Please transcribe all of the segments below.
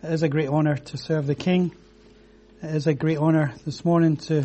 It is a great honour to serve the King. It is a great honour this morning to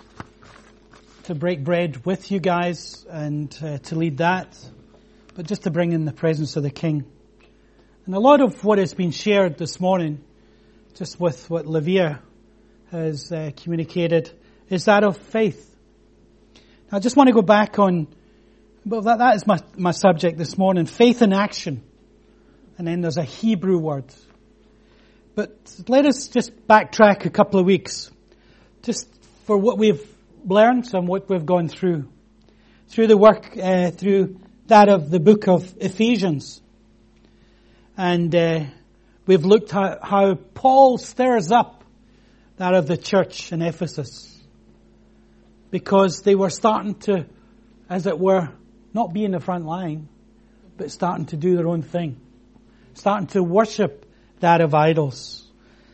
break bread with you guys and to lead that, but just to bring in the presence of the King. And a lot of what has been shared this morning, just with what Livia has communicated, is that of faith. Now, I just want to go back on, well, that is my subject this morning, faith in action. And then there's a Hebrew word. But let us just backtrack a couple of weeks, just for what we've learned and what we've gone through the work, through that of the book of Ephesians. And we've looked at how Paul stirs up that of the church in Ephesus, because they were starting to, as it were, not be in the front line, but starting to do their own thing, starting to worship that of idols.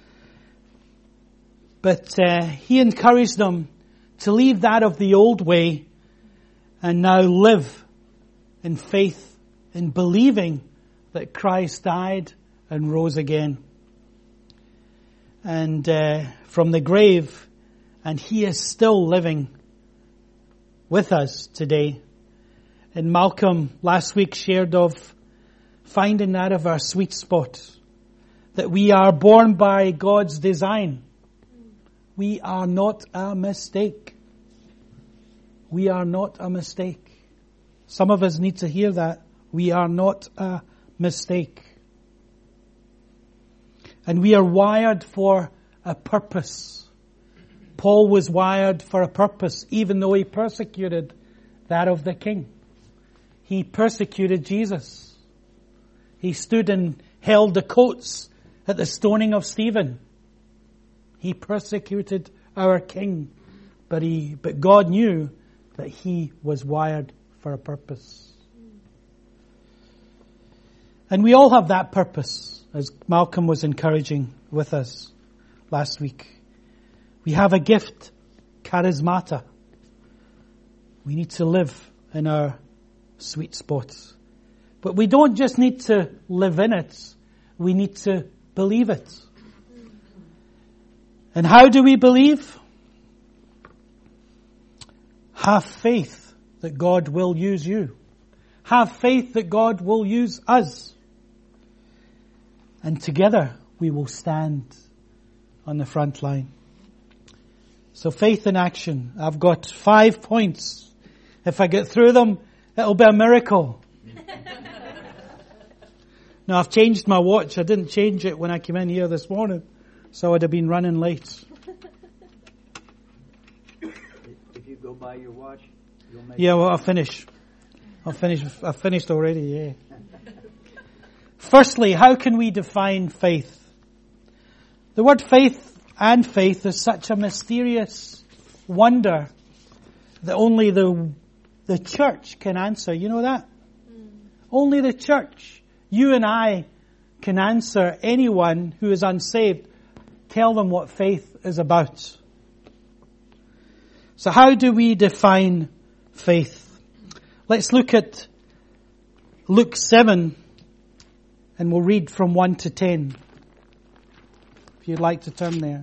But he encouraged them to leave that of the old way and now live in faith, in believing that Christ died and rose again. And from the grave, and he is still living with us today. And Malcolm last week shared of finding that of our sweet spot, that we are born by God's design. We are not a mistake. We are not a mistake. Some of us need to hear that. We are not a mistake. And we are wired for a purpose. Paul was wired for a purpose, even though he persecuted that of the King. He persecuted Jesus. He stood and held the coats at the stoning of Stephen. He persecuted our King, but God knew that he was wired for a purpose. And we all have that purpose, as Malcolm was encouraging with us last week. We have a gift, charismata. We need to live in our sweet spots. But we don't just need to live in it, we need to believe it. And how do we believe? Have faith that God will use you. Have faith that God will use us. And together we will stand on the front line. So faith in action. I've got 5 points. If I get through them, it'll be a miracle. Now, I've changed my watch. I didn't change it when I came in here this morning, so I'd have been running late. If you go by your watch, you'll make... Yeah, well, I've finished already, yeah. Firstly, how can we define faith? The word faith and faith is such a mysterious wonder that only the church can answer. You know that? Only the church. You and I can answer anyone who is unsaved. Tell them what faith is about. So how do we define faith? Let's look at Luke 7 and we'll read from 1 to 10. If you'd like to turn there.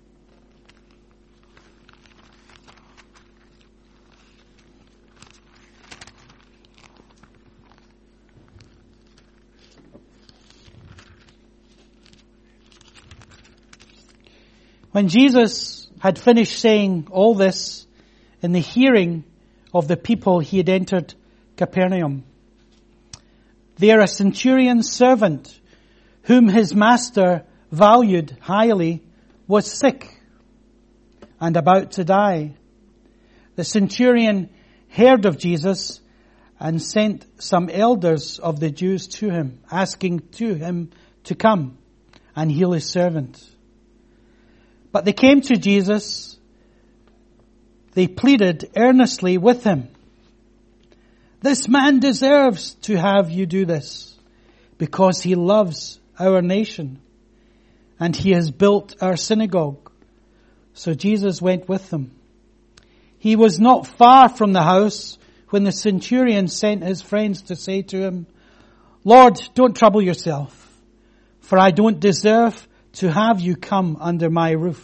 When Jesus had finished saying all this in the hearing of the people, he had entered Capernaum. There a centurion's servant, whom his master valued highly, was sick and about to die. The centurion heard of Jesus and sent some elders of the Jews to him, asking him to come and heal his servant. But they came to Jesus. They pleaded earnestly with him. This man deserves to have you do this, because he loves our nation and he has built our synagogue. So Jesus went with them. He was not far from the house when the centurion sent his friends to say to him, Lord, don't trouble yourself, for I don't deserve to have you come under my roof.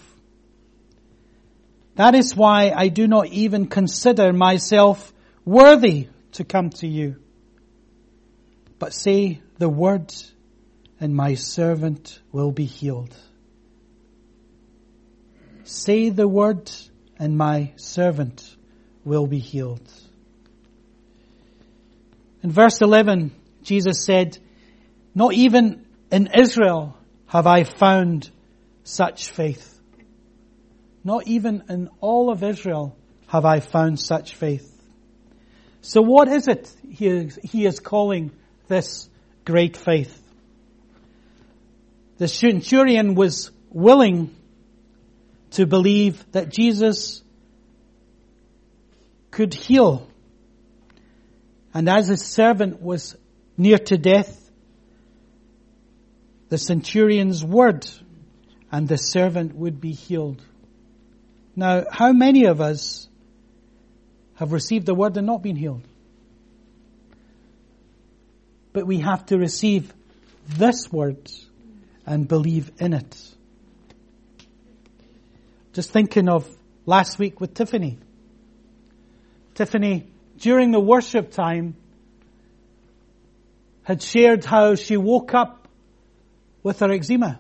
That is why I do not even consider myself worthy to come to you. But say the word, and my servant will be healed. Say the word, and my servant will be healed. In verse 11, Jesus said, not even in Israel have I found such faith. Not even in all of Israel have I found such faith. So what is it he is calling this great faith? The centurion was willing to believe that Jesus could heal. And as his servant was near to death, the centurion's word and the servant would be healed. Now, how many of us have received the word and not been healed? But we have to receive this word and believe in it. Just thinking of last week with Tiffany. Tiffany, during the worship time, had shared how she woke up with her eczema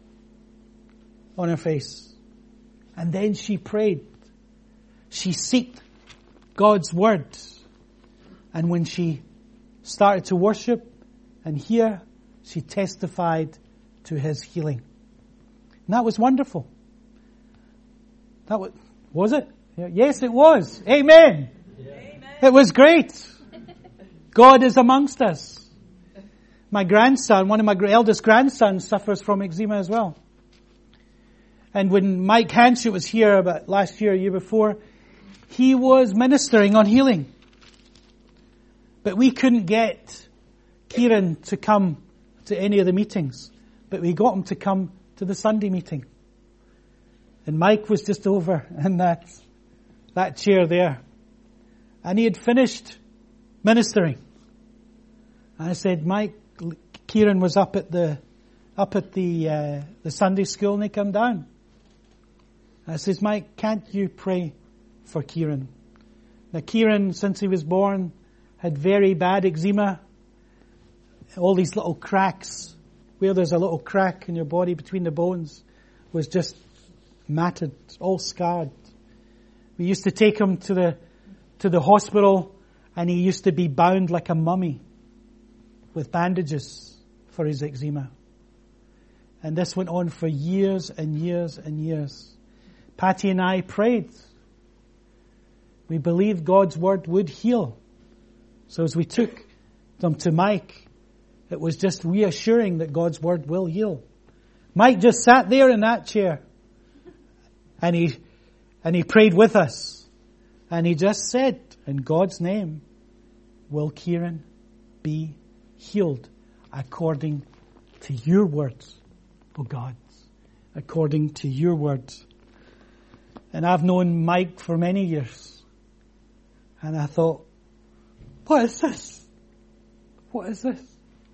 on her face. And then she prayed. She sought God's word. And when she started to worship and hear, she testified to his healing. And that was wonderful. That was it? Yes, it was. Amen. Yeah. Amen. It was great. God is amongst us. My grandson, one of my eldest grandsons, suffers from eczema as well. And when Mike Hanshut was here about last year, year before, he was ministering on healing. But we couldn't get Kieran to come to any of the meetings. But we got him to come to the Sunday meeting. And Mike was just over in that chair there. And he had finished ministering. And I said, Mike, Kieran was up at the Sunday school and he come down. And I says, Mike, can't you pray for Kieran? Now Kieran, since he was born, had very bad eczema. All these little cracks, where there's a little crack in your body between the bones, was just matted, all scarred. We used to take him to the hospital, and he used to be bound like a mummy with bandages for his eczema. And this went on for years and years and years. Patty and I prayed. We believed God's word would heal. So as we took them to Mike, it was just reassuring that God's word will heal. Mike just sat there in that chair. And he prayed with us. And he just said, in God's name, will Kieran be healed according to your words, oh God, according to your words. And I've known Mike for many years. And I thought, what is this? What is this?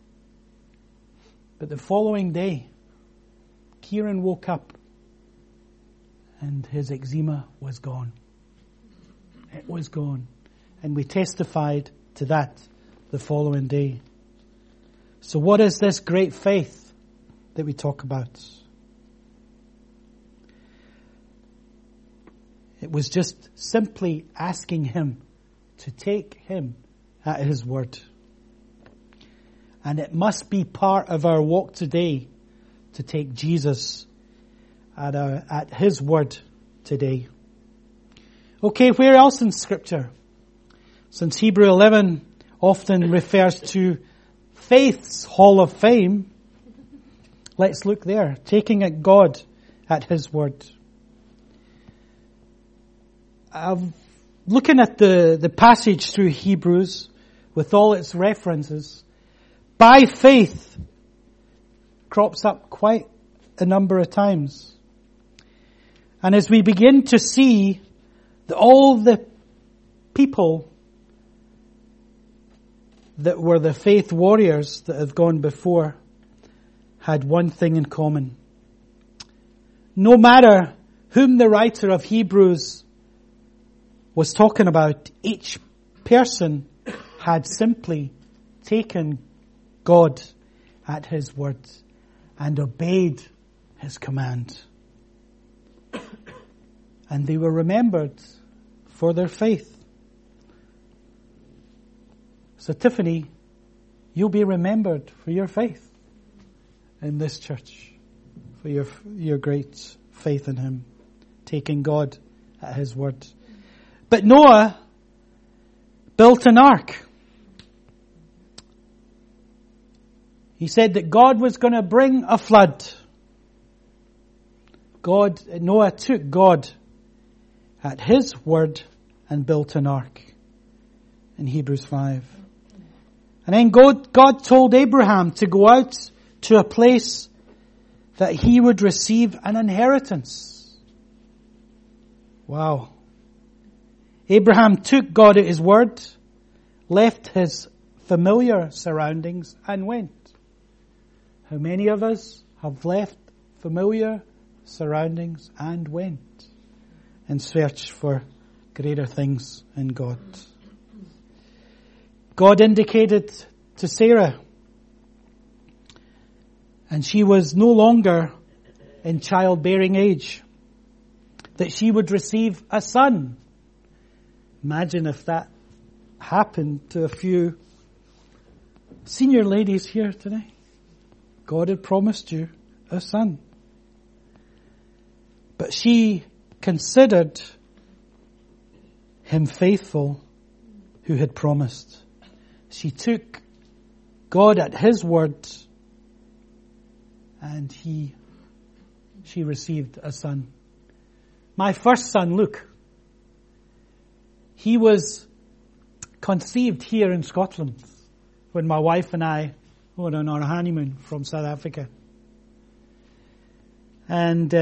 But the following day, Kieran woke up and his eczema was gone. It was gone. And we testified to that the following day. So what is this great faith that we talk about? It was just simply asking him to take him at his word. And it must be part of our walk today to take Jesus at his word today. Okay, where else in Scripture? Since Hebrew 11 often refers to faith's hall of fame, let's look there, taking at God at his word. Looking at the passage through Hebrews with all its references, by faith crops up quite a number of times. And as we begin to see that all the people that were the faith warriors that have gone before had one thing in common. no matter whom the writer of Hebrews was talking about, each person had simply taken God at His word and obeyed His command. And they were remembered for their faith. So Tiffany, you'll be remembered for your faith in this church, for your great faith in Him, taking God at His word. But Noah built an ark. He said that God was going to bring a flood. Noah took God at His word and built an ark in Hebrews 5. And then God told Abraham to go out to a place that he would receive an inheritance. Wow. Abraham took God at His word, left his familiar surroundings and went. How many of us have left familiar surroundings and went in search for greater things in God? God indicated to Sarah, and she was no longer in childbearing age, that she would receive a son. Imagine if that happened to a few senior ladies here today. God had promised you a son. But she considered Him faithful who had promised. She took God at His word, and she received a son. My first son, Luke, he was conceived here in Scotland when my wife and I were on our honeymoon from South Africa. And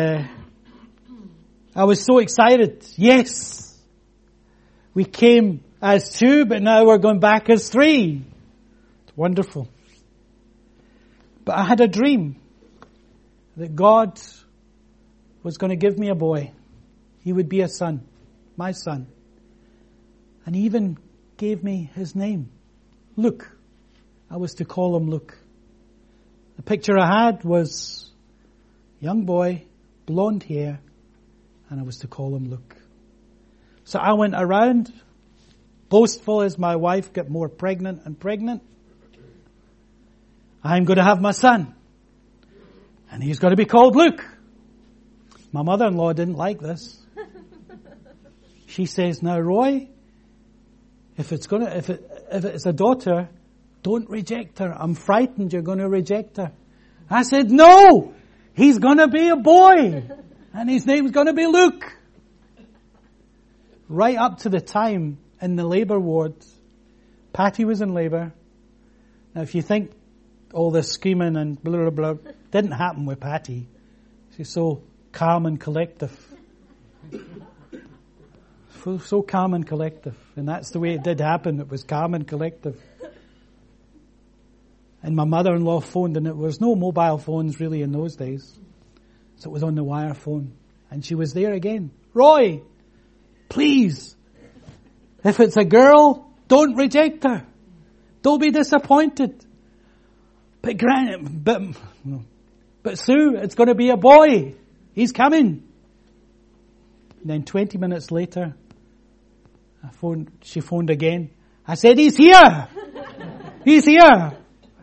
I was so excited. Yes! We came as 2, but now we're going back as 3. It's wonderful. But I had a dream that God was going to give me a boy. He would be a son, my son. And He even gave me his name, Luke. I was to call him Luke. The picture I had was a young boy, blonde hair, and I was to call him Luke. So I went around, boastful as my wife got more pregnant and pregnant. I'm going to have my son, and he's going to be called Luke. My mother-in-law didn't like this. She says, "Now, Roy, if it's a daughter, don't reject her. I'm frightened you're going to reject her." I said, "No, he's going to be a boy, and his name's going to be Luke." Right up to the time in the labour ward, Patty was in labour. Now, if you think all this screaming and blah, blah, blah, didn't happen with Patty. She's so calm and collective. So calm and collective. And that's the way it did happen. It was calm and collective. And my mother-in-law phoned, and there was no mobile phones really in those days. So it was on the wire phone. And she was there again. "Roy, please, if it's a girl, don't reject her. Don't be disappointed. But Sue, it's going to be a boy. He's coming." And then 20 minutes later, she phoned again. I said, "He's here. He's here."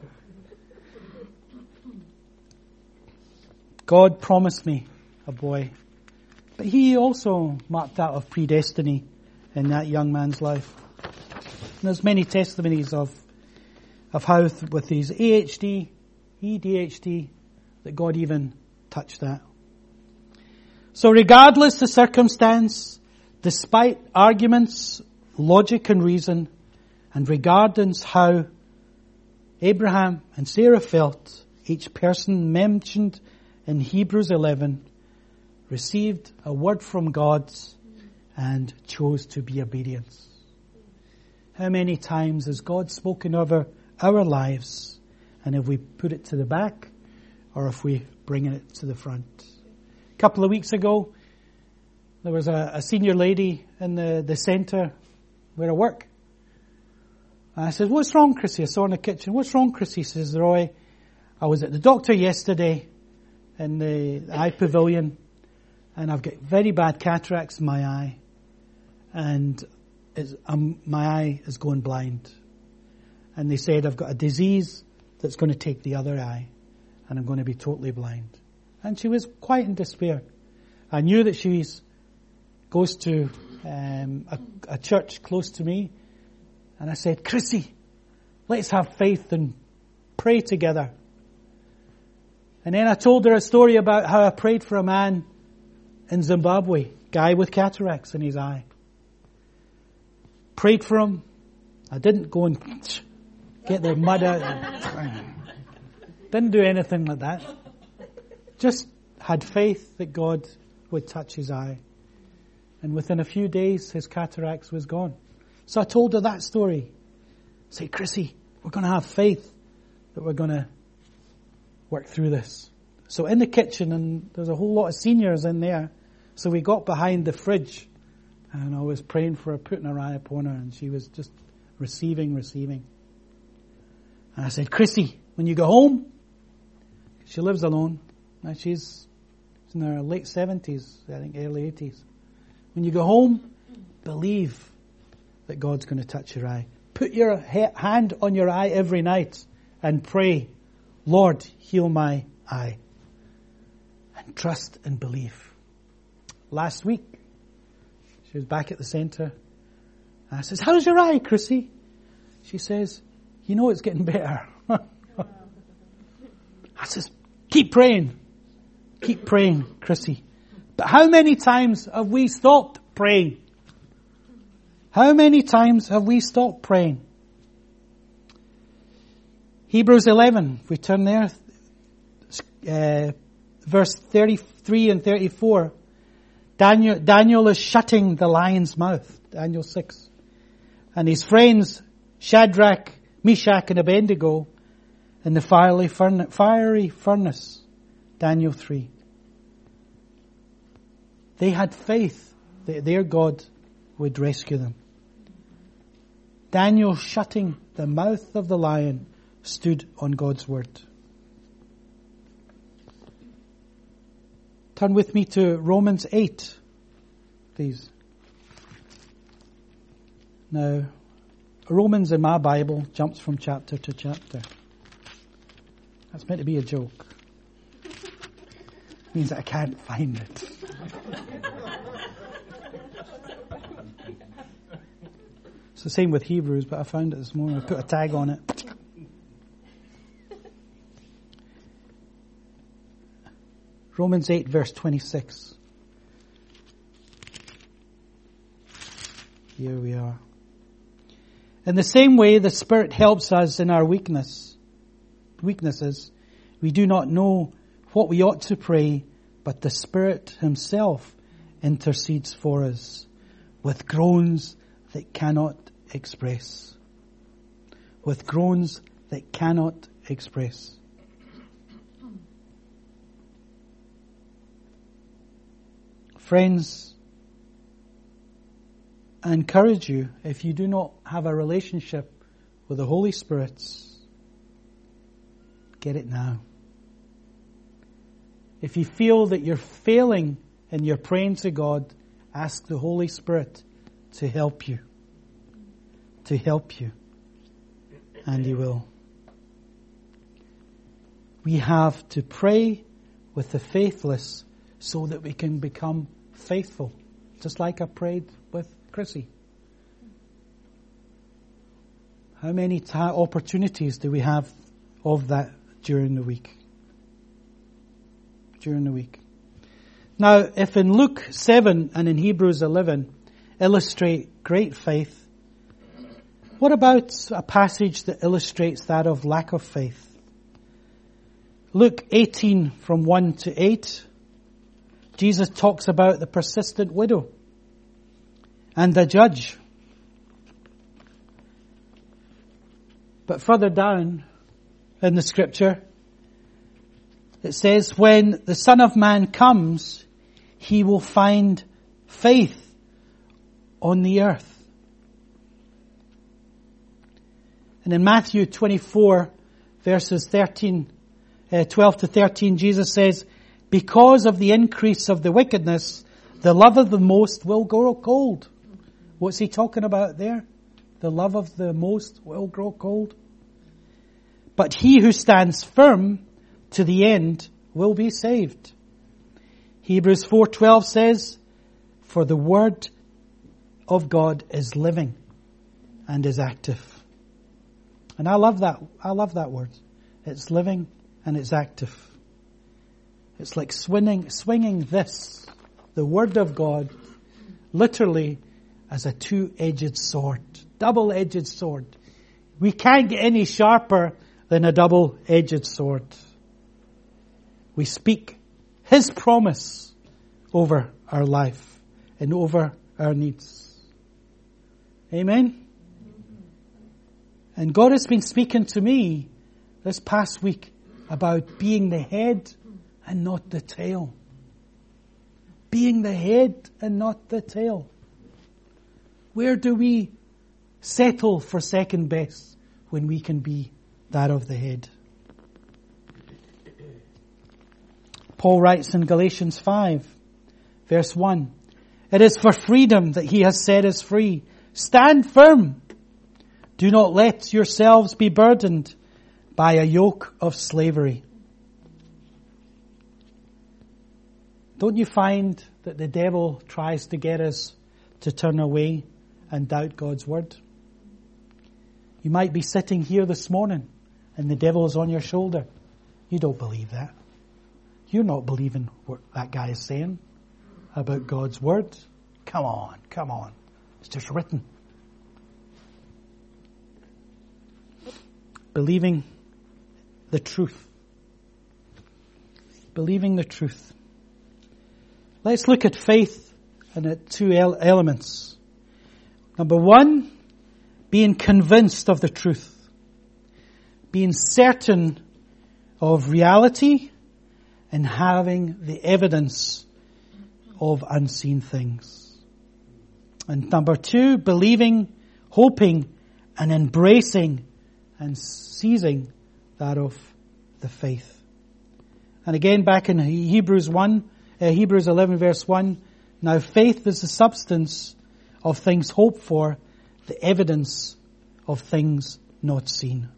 God promised me a boy. But He also marked out of predestiny in that young man's life. And there's many testimonies of how with his ADHD, that God even touched that. So regardless the circumstance, despite arguments, logic and reason, and regardless how Abraham and Sarah felt, each person mentioned in Hebrews 11 received a word from God and chose to be obedient. How many times has God spoken over our lives, and if we put it to the back or if we bring it to the front? A couple of weeks ago, there was a senior lady in the centre where I work. And I said, "What's wrong, Chrissy?" I saw her in the kitchen. "What's wrong, Chrissy?" She says, "Roy, I was at the doctor yesterday in the eye pavilion, and I've got very bad cataracts in my eye, and my eye is going blind. And they said I've got a disease that's going to take the other eye, and I'm going to be totally blind." And she was quite in despair. I knew that she goes to a church close to me, and I said, "Chrissy, let's have faith and pray together." And then I told her a story about how I prayed for a man in Zimbabwe, guy with cataracts in his eye. Prayed for him. I didn't go and get the mud out. Didn't do anything like that. Just had faith that God would touch his eye. And within a few days, his cataracts was gone. So I told her that story. I said, "Chrissy, we're going to have faith that we're going to work through this." So in the kitchen, and there's a whole lot of seniors in there, so we got behind the fridge, and I was praying for her, putting her eye upon her, and she was just receiving. And I said, "Chrissy, when you go home," she lives alone, and she's in her late 70s, I think early 80s. "When you go home, believe that God's going to touch your eye. Put your hand on your eye every night and pray, 'Lord, heal my eye.' And trust and believe." Last week, she was back at the centre. And I says, "How's your eye, Chrissy?" She says, "You know it's getting better." I says, Keep praying, Chrissy." But how many times have we stopped praying? How many times have we stopped praying? Hebrews 11, if we turn there, verse 33 and 34. Daniel is shutting the lion's mouth, Daniel 6. And his friends, Shadrach, Meshach and Abednego, in the fiery furnace, Daniel 3. They had faith that their God would rescue them. Daniel, shutting the mouth of the lion, stood on God's word. Turn with me to Romans 8, please. Now, Romans in my Bible jumps from chapter to chapter. That's meant to be a joke. It means that I can't find it. It's the same with Hebrews, but I found it this morning. I put a tag on it. Romans 8, verse 26. Here we are. In the same way, the Spirit helps us in our weaknesses. We do not know what we ought to pray, but the Spirit Himself intercedes for us with groans that cannot express. With groans that cannot express. Friends, I encourage you, if you do not have a relationship with the Holy Spirit, get it now. If you feel that you're failing and you're praying to God, ask the Holy Spirit to help you. To help you. And He will. We have to pray with the faithless so that we can become faithful. Just like I prayed with Chrissy. How many opportunities do we have of that during the week? During the week. Now, if in Luke 7 and in Hebrews 11 illustrate great faith, what about a passage that illustrates that of lack of faith? Luke 18 from 1 to 8, Jesus talks about the persistent widow and the judge. But further down in the scripture, it says, when the Son of Man comes, he will find faith on the earth. And in Matthew 24, verses 12 to 13, Jesus says, because of the increase of the wickedness, the love of the most will grow cold. What's he talking about there? The love of the most will grow cold. But he who stands firm to the end will be saved. Hebrews 4:12 says, for the word of God is living and is active. And I love that. I love that word. It's living and it's active. It's like swinging this, the word of God, literally as a two-edged sword, double-edged sword. We can't get any sharper than a double-edged sword. We speak His promise over our life and over our needs. Amen? And God has been speaking to me this past week about being the head and not the tail. Being the head and not the tail. Where do we settle for second best when we can be that of the head? Paul writes in Galatians 5, verse 1, it is for freedom that He has set us free. Stand firm. Do not let yourselves be burdened by a yoke of slavery. Don't you find that the devil tries to get us to turn away and doubt God's word? You might be sitting here this morning and the devil is on your shoulder. You don't believe that. You're not believing what that guy is saying about God's word. Come on. It's just written. Believing the truth. Believing the truth. Let's look at faith and at two elements. Number one, being convinced of the truth. Being certain of reality and having the evidence of unseen things. And number two, believing, hoping, and embracing and seizing that of the faith. And again, back in Hebrews 11 verse 1, now faith is the substance of things hoped for, the evidence of things not seen.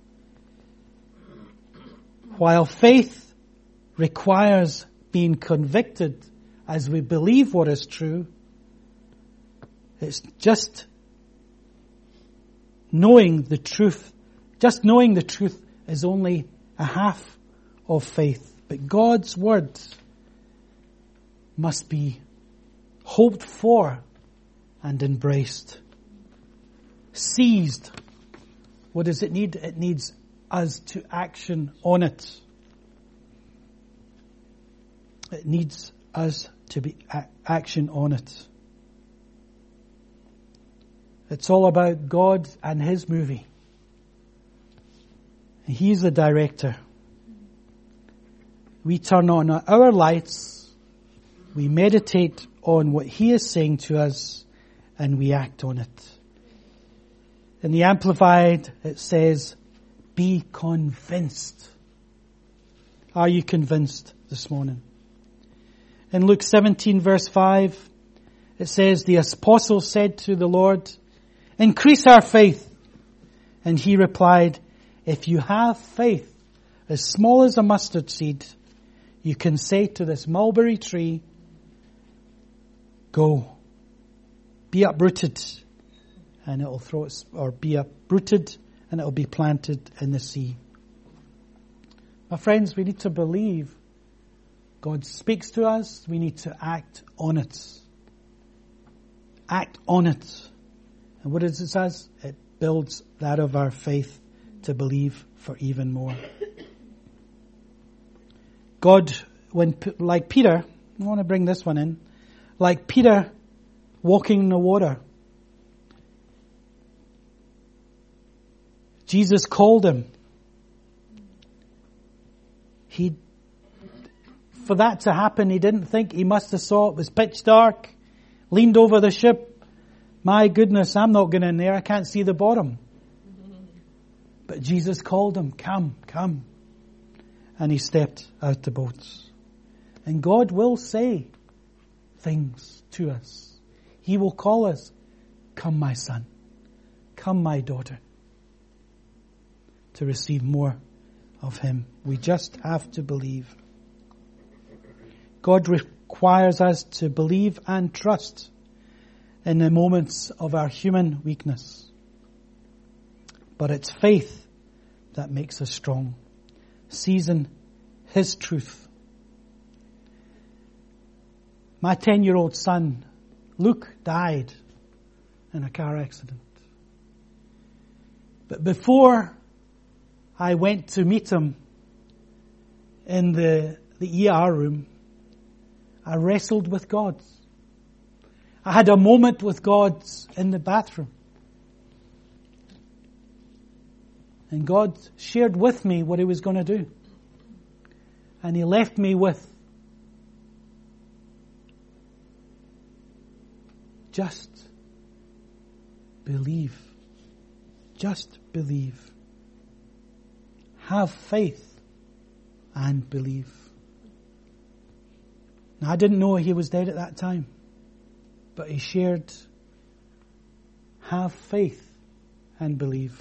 While faith requires being convicted as we believe what is true, it's just knowing the truth. Just knowing the truth is only a half of faith. But God's word must be hoped for and embraced. Seized. What does it need? It needs us to action on it. It needs us to be action on it. It's all about God and His movie. He's the director. We turn on our lights, we meditate on what He is saying to us, and we act on it. In the Amplified, it says, be convinced. Are you convinced this morning? In Luke 17 verse 5, it says, the apostle said to the Lord, increase our faith. And He replied, if you have faith as small as a mustard seed, you can say to this mulberry tree, go, be uprooted, and it will throw its, or be uprooted, and it will be planted in the sea. My friends, we need to believe God speaks to us. We need to act on it. Act on it. And what does it say? It builds that of our faith to believe for even more. God, like Peter, I want to bring this one in, like Peter walking in the water. Jesus called him. He for that to happen. He didn't think. He must have saw it was pitch dark, leaned over the ship. My goodness, I'm not going in there. I can't see the bottom. But Jesus called him, come, come. And he stepped out the boat. And God will say things to us. He will call us, come my son, come my daughter, to receive more of him. We just have to believe. God requires us to believe and trust in the moments of our human weakness. But it's faith that makes us strong. Season his truth. My 10-year-old son, Luke, died in a car accident. But before I went to meet him in the ER room, I wrestled with God. I had a moment with God in the bathroom. And God shared with me what he was going to do. And he left me with just believe. Just believe. Have faith and believe. Now, I didn't know he was dead at that time. But he shared, have faith and believe.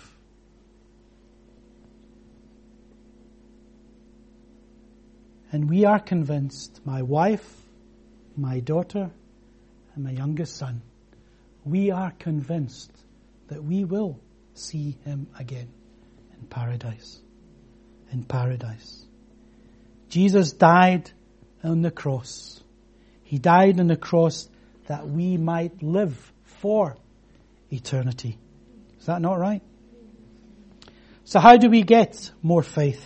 And we are convinced, my wife, my daughter, and my youngest son, we are convinced that we will see him again in paradise. In paradise. Jesus died on the cross. He died on the cross that we might live for eternity. Is that not right? So how do we get more faith?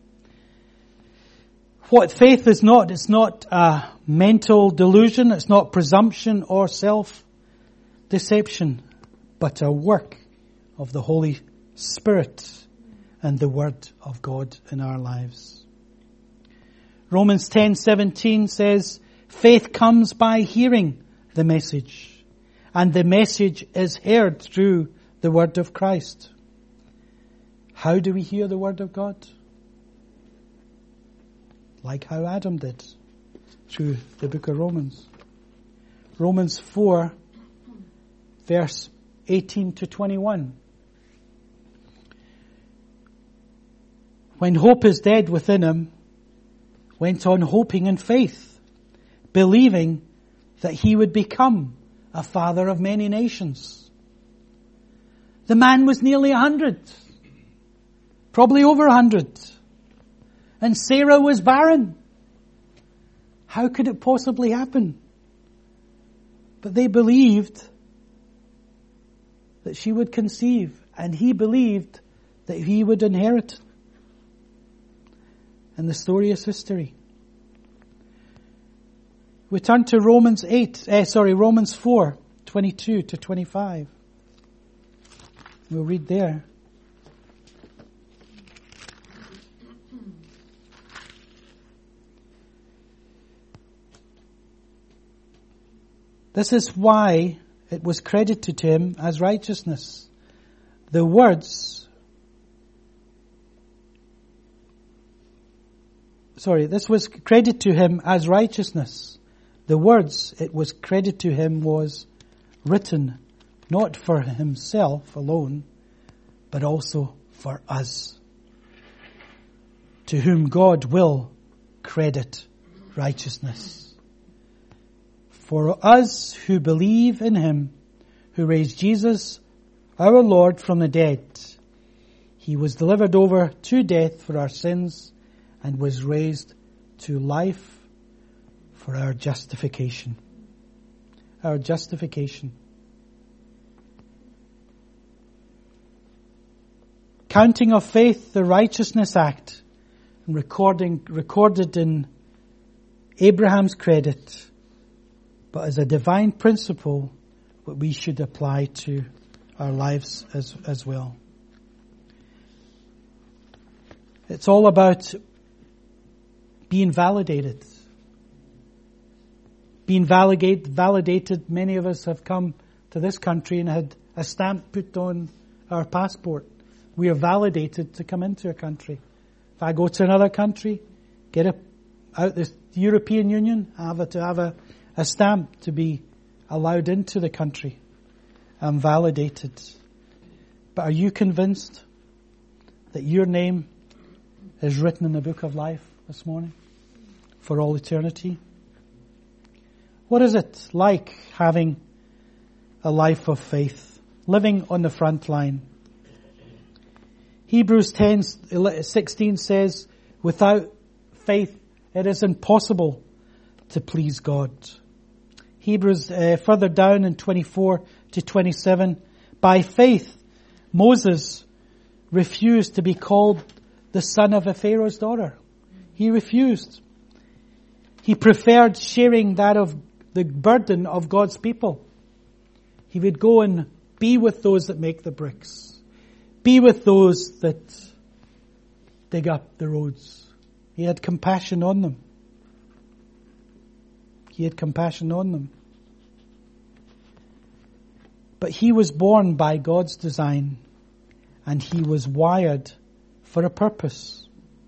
What faith is not, it's not a mental delusion, it's not presumption or self-deception, but a work of the Holy Spirit and the Word of God in our lives. Romans 10:17 says, faith comes by hearing the message, and the message is heard through the Word of Christ. How do we hear the Word of God? Like how Adam did, through the book of Romans. Romans 4, verse 18 to 21. When hope is dead within him, went on hoping in faith, believing that he would become a father of many nations. The man was nearly 100, probably over 100. And Sarah was barren. How could it possibly happen? But they believed that she would conceive, and he believed that he would inherit. And the story is history. We turn to Romans 4, 22 to 25. We'll read there. This is why it was credited to him as righteousness. The words, this was credited to him as righteousness. The words it was credited to him was written not for himself alone, but also for us, to whom God will credit righteousness. For us who believe in him, who raised Jesus, our Lord, from the dead, he was delivered over to death for our sins and was raised to life for our justification. Our justification. Counting of faith, the righteousness act, and recorded in Abraham's credit, but as a divine principle that we should apply to our lives as well. It's all about being validated. been validated. Many of us have come to this country and had a stamp put on our passport. We are validated to come into a country. If I go to another country, out the European Union, I have to have a stamp to be allowed into the country. I'm validated. But are you convinced that your name is written in the book of life this morning for all eternity? What is it like having a life of faith, living on the front line? Hebrews 10:16 says, without faith it is impossible to please God. Hebrews further down in 24 to 27, by faith Moses refused to be called the son of a Pharaoh's daughter. He refused. He preferred sharing that of the burden of God's people. He would go and be with those that make the bricks. Be with those that dig up the roads. He had compassion on them. He had compassion on them. But he was born by God's design, and he was wired for a purpose.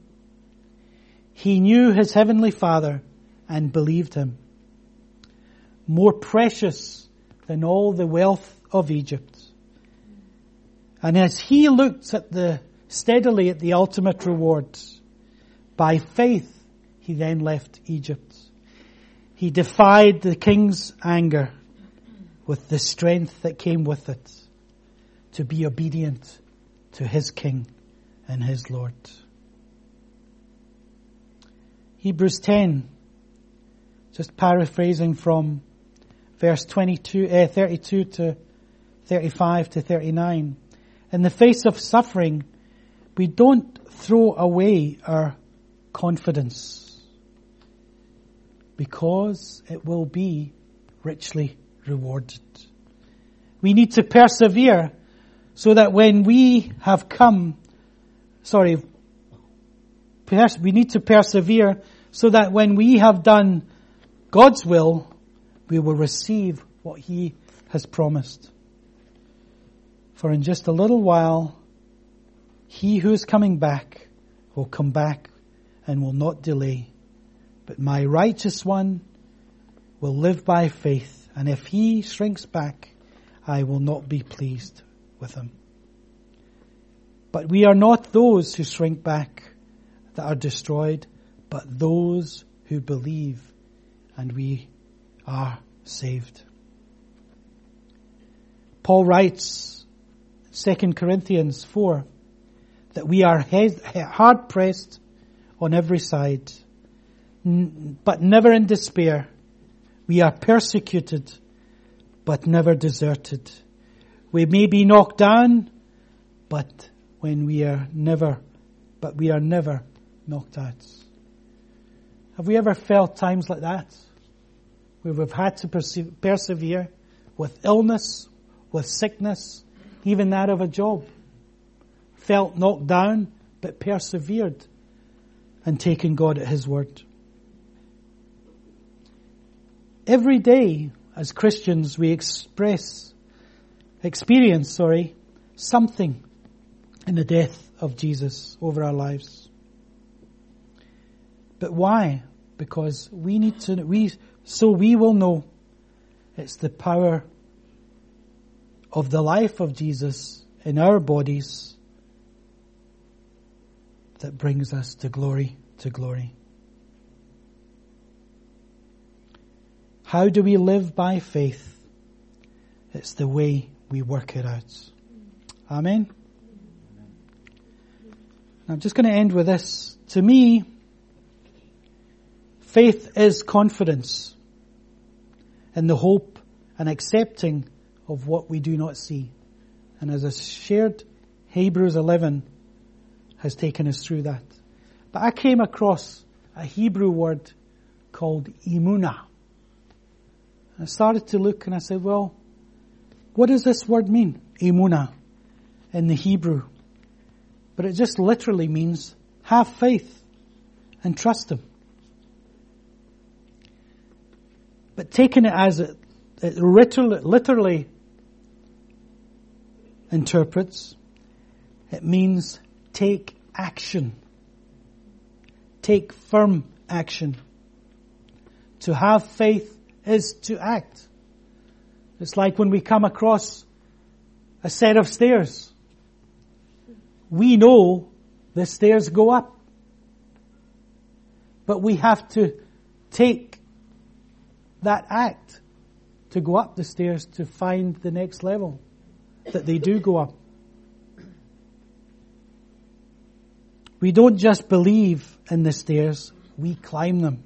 He knew his heavenly Father and believed him. More precious than all the wealth of Egypt. And as he looked steadily at the ultimate reward, by faith he then left Egypt. He defied the king's anger with the strength that came with it to be obedient to his king and his Lord. Hebrews 10, just paraphrasing from verse 32 to 35 to 39. In the face of suffering, we don't throw away our confidence, because it will be richly rewarded. We need to persevere so that when we have we need to persevere so that when we have done God's will, we will receive what he has promised. For in just a little while, he who is coming back will come back and will not delay. But my righteous one will live by faith, and if he shrinks back, I will not be pleased with him. But we are not those who shrink back that are destroyed, but those who believe, and we are saved. Paul writes, 2 Corinthians 4, that we are hard pressed on every side, but never in despair. We are persecuted, but never deserted. We may be knocked down, but we are never knocked out. Have we ever felt times like that, where we've had to persevere with illness, with sickness, even that of a job? Felt knocked down, but persevered and taken God at his word. Every day, as Christians, we experience something in the death of Jesus over our lives. But why? Because we will know it's the power of the life of Jesus in our bodies that brings us to glory to glory. How do we live by faith? It's the way we work it out. Amen? I'm just going to end with this. To me, faith is confidence in the hope and accepting of what we do not see. And as I shared, Hebrews 11 has taken us through that. But I came across a Hebrew word called emunah. I started to look and I said, well, what does this word mean? Emunah in the Hebrew. But it just literally means have faith and trust him. But taking it as it literally interprets, it means take action. Take firm action. To have faith is to act. It's like when we come across a set of stairs. We know the stairs go up. But we have to take that act to go up the stairs to find the next level, that they do go up. We don't just believe in the stairs, we climb them.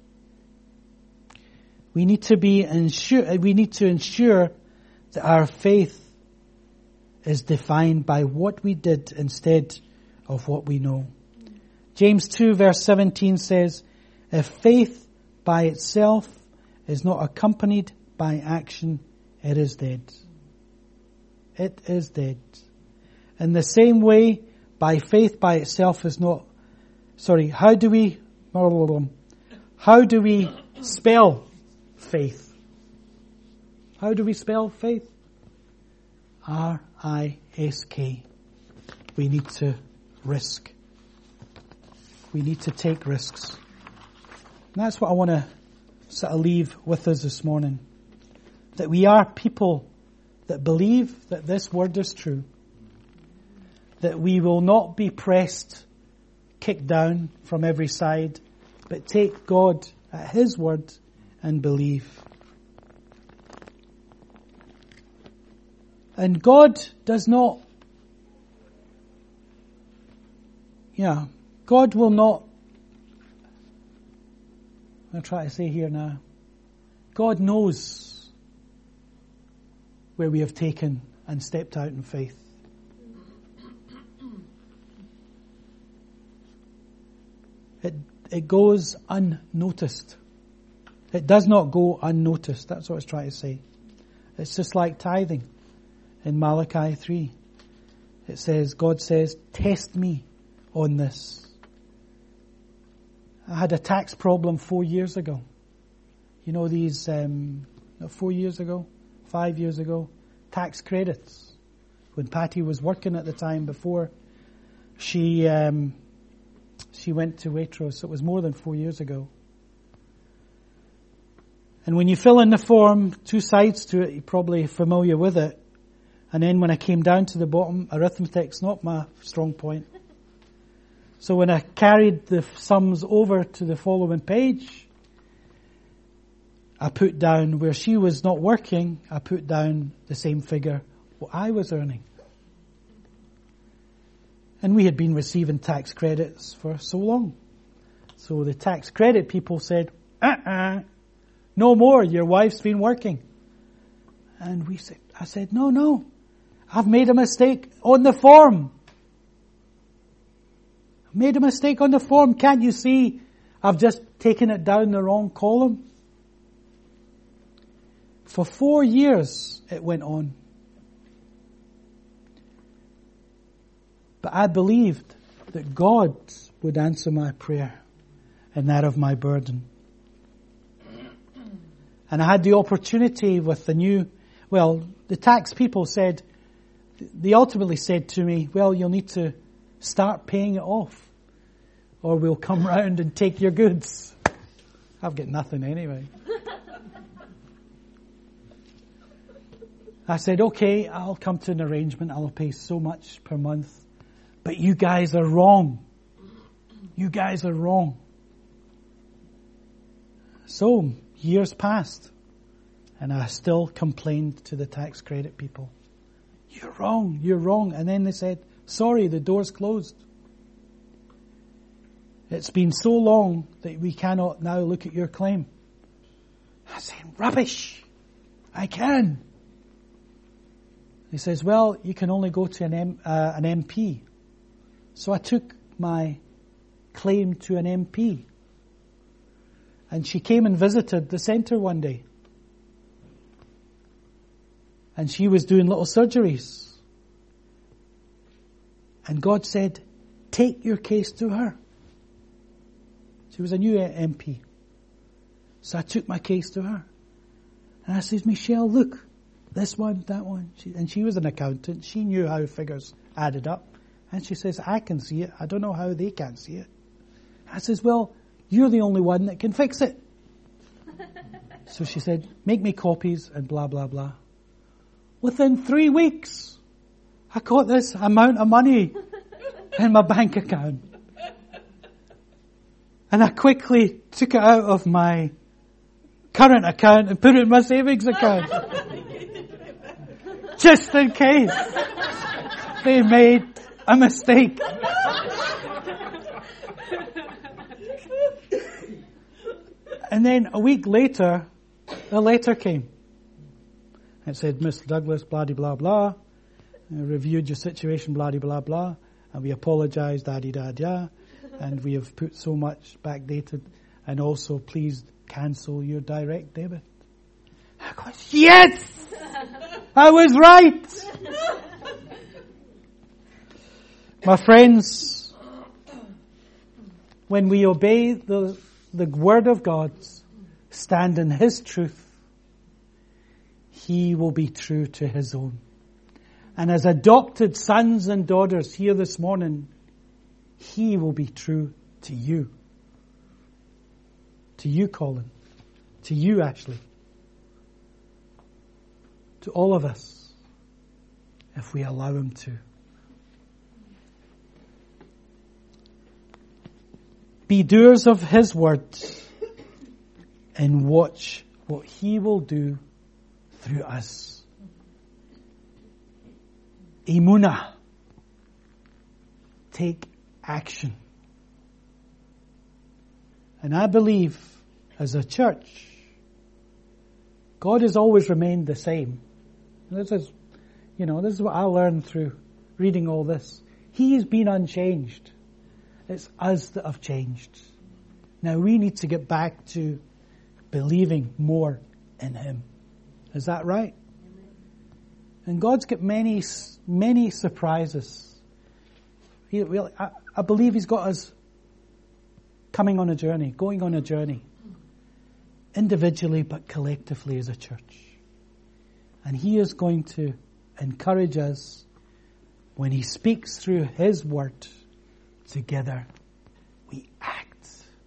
We need to ensure that our faith is defined by what we did instead of what we know. James 2 verse 17 says, if faith by itself is not accompanied by action, it is dead. It is dead. In the same way, by faith by itself is not, how do we spell faith? How do we spell faith? R-I-S-K. We need to risk. We need to take risks. And that's what I want to sort of leave with us this morning. That we are people that believe that this word is true. That we will not be pressed, kicked down from every side, but take God at His word and believe. And God does not, God will not, I'll try to say here now, God knows where we have taken and stepped out in faith. It goes unnoticed. It does not go unnoticed. That's what I was trying to say. It's just like tithing in Malachi 3. It says, God says, test me on this. I had a tax problem 4 years ago. You know these, 4 years ago, 5 years ago, tax credits. When Patty was working at the time before she went to Waitrose. It was more than 4 years ago. And when you fill in the form, 2 sides to it, you're probably familiar with it. And then when I came down to the bottom, arithmetic's not my strong point. So when I carried the sums over to the following page, I put down where she was not working, I put down the same figure what I was earning. And we had been receiving tax credits for so long. So the tax credit people said, no more, your wife's been working. And I said, no, I've made a mistake on the form. I made a mistake on the form. Can't you see I've just taken it down the wrong column? For 4 years it went on. But I believed that God would answer my prayer and that of my burden. And I had the opportunity with the tax people they ultimately said to me, well, you'll need to start paying it off or we'll come round and take your goods. I've got nothing anyway. I said, okay, I'll come to an arrangement. I'll pay so much per month. But you guys are wrong. You guys are wrong. So, years passed. And I still complained to the tax credit people. You're wrong. And then they said, sorry, the door's closed. It's been so long that we cannot now look at your claim. I said, rubbish. I can. He says, well, you can only go to an MP. So I took my claim to an MP. And she came and visited the centre one day. And she was doing little surgeries. And God said, take your case to her. She was a new MP. So I took my case to her. And I says, Michelle, look, this one, that one. And she was an accountant. She knew how figures added up. And she says, I can see it. I don't know how they can't see it. I says, well, you're the only one that can fix it. So she said, make me copies and blah, blah, blah. Within 3 weeks, I got this amount of money in my bank account. And I quickly took it out of my current account and put it in my savings account. Just in case they made a mistake. And then a week later, a letter came. It said, Mr. Douglas, blah, blah, blah. Reviewed your situation, blah, blah, blah. And we apologize, da-di-da-da. And we have put so much backdated. And also, please cancel your direct debit. I go, yes! I was right! My friends, when we obey the Word of God, stand in His truth, He will be true to His own. And as adopted sons and daughters here this morning, He will be true to you. To you, Colin. To you, Ashley. To all of us, if we allow Him to. Be doers of His word and watch what He will do through us. Emunah. Take action. And I believe as a church, God has always remained the same. This is what I learned through reading all this. He has been unchanged. It's us that have changed. Now we need to get back to believing more in Him. Is that right? And God's got many, many surprises. I believe He's got us going on a journey. Individually but collectively as a church. And He is going to encourage us when He speaks through His word. Together we act.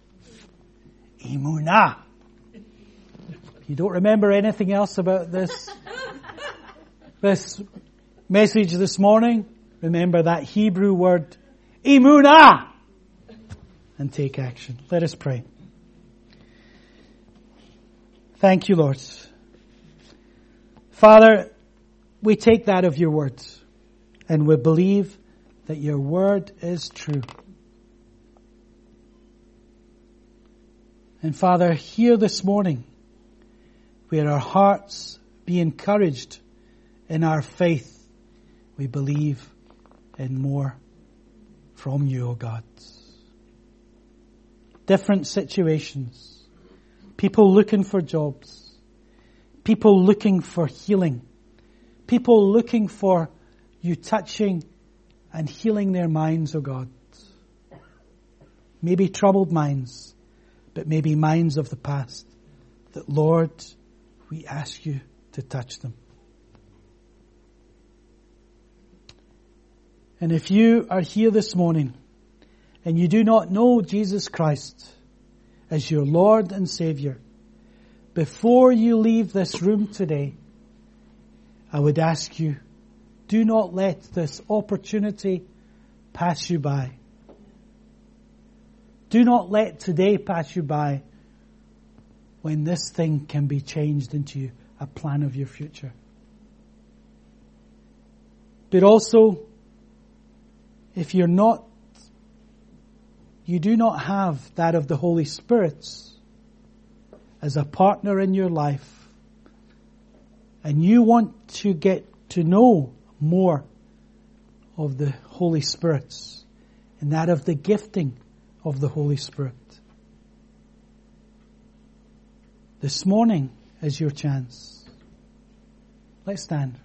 Emunah. If you don't remember anything else about this message this morning, remember that Hebrew word, Emunah, and take action. Let us pray. Thank you, Lord. Father, we take that of your words and we believe that your word is true. And Father, here this morning, where our hearts be encouraged in our faith, we believe in more from you, O God. Different situations, people looking for jobs, people looking for healing, people looking for you touching and healing their minds, O God. Maybe troubled minds, but maybe minds of the past. That, Lord, we ask you to touch them. And if you are here this morning and you do not know Jesus Christ as your Lord and Savior, before you leave this room today, I would ask you, do not let this opportunity pass you by. Do not let today pass you by when this thing can be changed into a plan of your future. But also, if you do not have that of the Holy Spirit as a partner in your life, and you want to get to know more of the Holy Spirit and that of the gifting of the Holy Spirit, this morning is your chance. Let's stand.